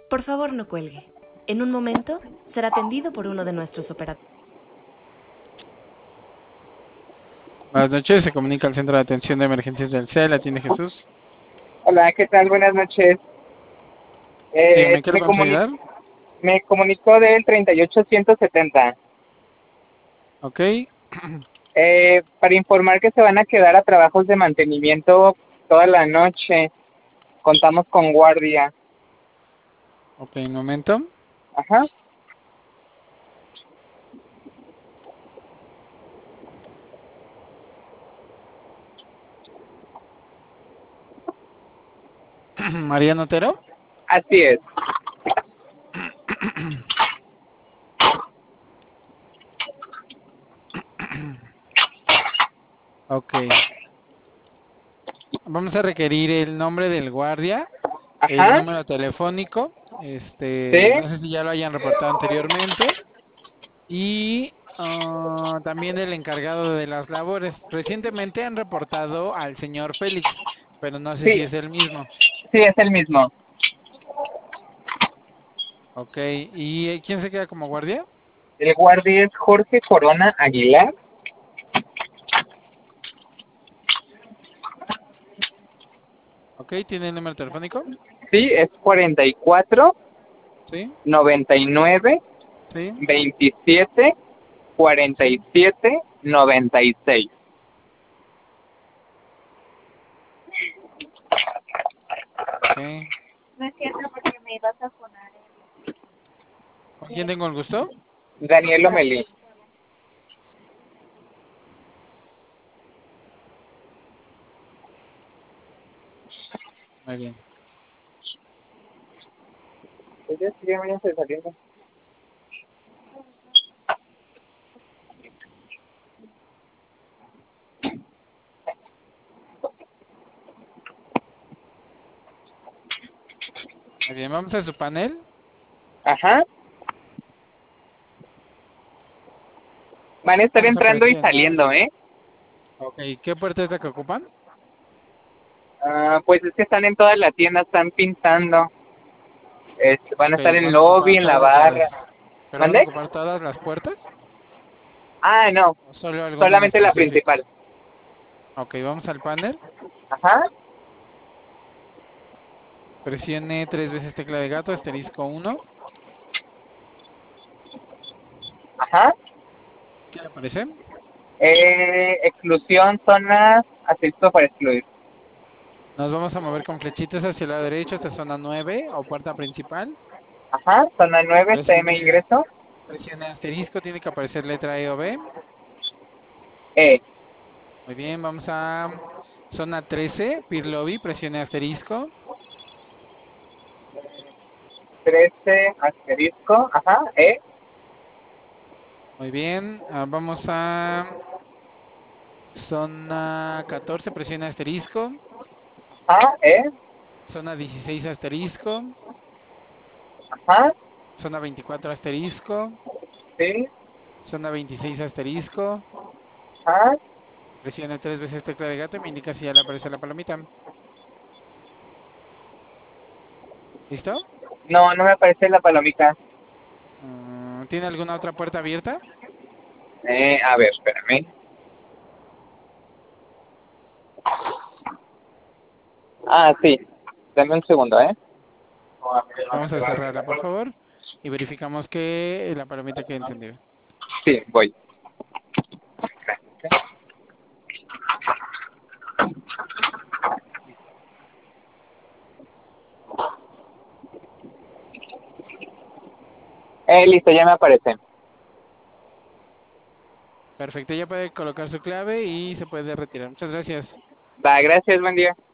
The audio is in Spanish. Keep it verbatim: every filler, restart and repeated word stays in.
Por favor, no cuelgue. En un momento será atendido por uno de nuestros operadores. Buenas noches, se comunica al Centro de Atención de Emergencias del C E L, atiende Jesús. Hola, ¿qué tal? Buenas noches. Eh, Dígame, ¿qué le me, podemos comuni ayudar? me comunicó del treinta y ocho ciento setenta. Ok. Eh, para informar que se van a quedar a trabajos de mantenimiento toda la noche. Contamos con guardia. Ok, un momento. Ajá. Mariano Otero. Así es. Ok. Vamos a requerir el nombre del guardia, el Ajá. número telefónico, Sí. este, no sé si ya lo hayan reportado anteriormente, y ah, también el encargado de las labores. Recientemente han reportado al señor Félix, pero no sé si Sí. es el mismo. Sí, es el mismo. Ok, ¿y eh, quién se queda como guardia? El guardia es Jorge Corona Aguilar. Ok, ¿tiene el número telefónico? Sí, es cuarenta y cuatro, Sí, noventa y nueve, sí. veintisiete, cuarenta y siete, noventa y seis. Ok. No es cierto porque me ibas a poner ¿Con quién tengo el gusto? Daniel Omelí. Muy bien. Pues ya, ya váyanse saliendo. Muy bien, vamos a su panel. Ajá. Van a estar Vamos a entrando y presionar. saliendo, ¿eh? Ok, ¿qué puerta es la que ocupan? Ah, pues es que están en toda la tienda, están pintando. Este, van a Ok, estar en van a lobby, ocupar en la todas las... barra. ¿Pero van a ¿Mande? ocupar todas las puertas? Ah, no. ¿O solo alguna en Solamente la específico? principal. Ok, vamos al panel. Ajá. Presione tres veces tecla de gato, asterisco uno. Ajá. ¿Qué le aparece? Eh, exclusión, zona, asisto para excluir. Nos vamos a mover con flechitas hacia la derecha hasta zona nueve o puerta principal. Ajá. Zona nueve, C M Presione, ingreso. presione asterisco, tiene que aparecer letra E o B. E. Muy bien, vamos a zona trece, Peer Lobby, presione asterisco. trece, asterisco. Ajá. E. Muy bien, ah, vamos a zona catorce, presione asterisco. Ajá. E. Zona dieciséis, asterisco. Ajá. Zona veinticuatro, asterisco. Sí. Zona veintiséis, asterisco. Ajá. Presione tres veces tecla de gato y me indica si ya le aparece la palomita. ¿Listo? No, no me aparece la palomita. Mm, ¿Tiene alguna otra puerta abierta? Eh, a ver, espérame. Ah, sí. Dame un segundo, ¿eh? Vamos a cerrarla, por favor. Y verificamos que la palomita quede encendida. Sí, voy. Eh, listo, ya me aparece. Perfecto, ya puede colocar su clave y se puede retirar. Muchas gracias. Va, gracias, buen día.